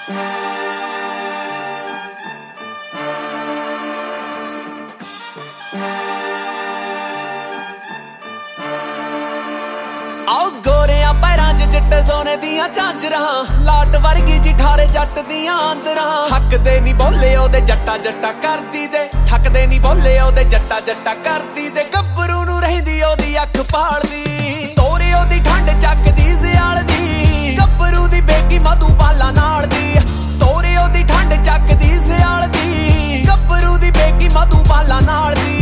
आओ गोरियां पैरां च चिट्टे सोने दियां झांजरां, लाट वर्गी जी ठारे जट दियां आंदरां। थकदे नी बोले ओदे जट्टा जट्टा करदी दे, थकदे नी बोले ओदे जट्टा जट्टा करदी दे। गब्बरू नूं रहिंदी ओदी अख पालदी, तोरे ओदी ठंड चकदी सियाल दी। गब्बरू दी बेगी मधुबाला नाल दी, तोरे ओदी ठंड चकदी सियाल दी। गब्बरू दी बेगी मधुबाला नाल दी।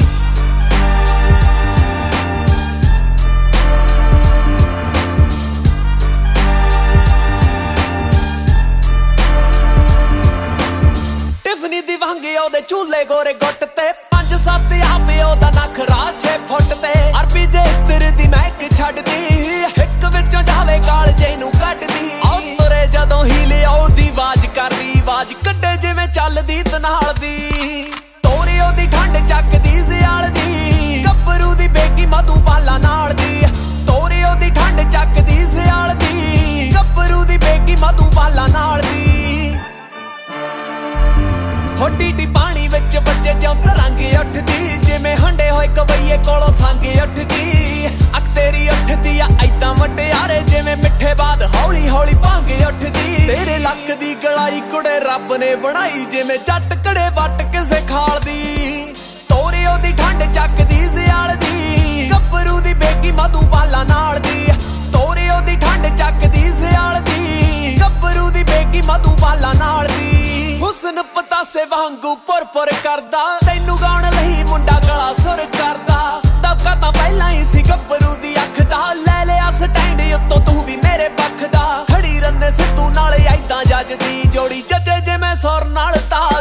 दी वांगे ओदे चूल्हे गोरे गुट ते, 5-7 आपे ओदा नखरा 6 फुट ते। अरबी जे इत्र दी महक छड्डदी, हिक विचों जावे कालजे नूं कड्डदी। ओ तुरे जदों हिले ओदी आवाज करदी, आवाज कड्डे जिवें चलदी तनाल दी। तोरे ओदी ठंड चकदी सियाल दी, गब्बरू दी बेगी मधुबाला नाल दी। तोरे ओदी ठंड चकदी सियाल दी, गब्बरू दी बेगी मधुबाला नाल दी। ढीडी पानी विच बच्चे ज्यों तरंग उठदी, जिवें हंडे होए कवैये कोलों संग उठदी। अख तेरी उठदी आ ऐदां मटियारे, जिवें मिठे बाद हौली हौली भांग उठदी। तेरे लक दी गलाई कुड़े रब ने बनाई, जिवें जट कड़े वट किसे खाल दी। तोरे ओदी ठंड चकदी सियाल दी, गब्बरू दी बेगी मधुबाला नाल दी। तोरे ओदी ठंड चकदी सियाल दी, गब्बरू दी बेगी मधुबाला नाल दी। हुस्न पतासे वांगू पुर पुर करदा, तैनू गाउण लई मुंडा गला सुर करदा। दबका तां पहिलां ही सी गब्बरू दी अख दा, ले लिया स्टैंड उत्तों तू भी मेरे पक्ख दा। खड़ी रन्ने सिद्धू नाल ऐदां जजदी, जोड़ी जजे जिवें सुर नाल ताल